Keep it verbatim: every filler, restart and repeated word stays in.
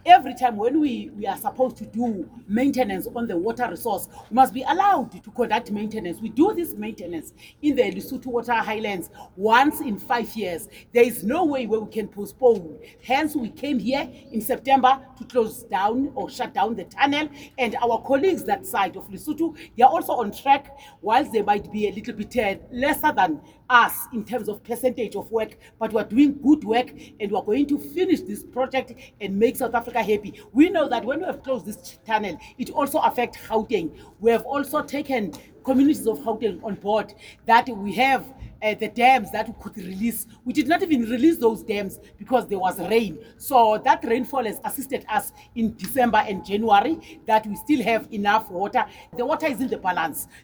every time when we, we are supposed to do maintenance on the water resource, we must be allowed to conduct maintenance. We do this maintenance in the Lesotho Water Highlands once in five years. There is no way where we can postpone. Hence, we came here in September to close down or shut down the tunnel, and our colleagues that side of Lesotho, they are also on track, whilst they might be a little bit uh, lesser than us in terms of percentage of work, but we're doing good work, and we're going to finish this project and make South Africa happy. We know that when we have closed this tunnel, it also affects Gauteng. We have also taken communities of Gauteng on board, that we have uh, the dams that we could release. We did not even release those dams because there was rain. So that rainfall has assisted us in December and January, that we still have enough water. The water is in the balance.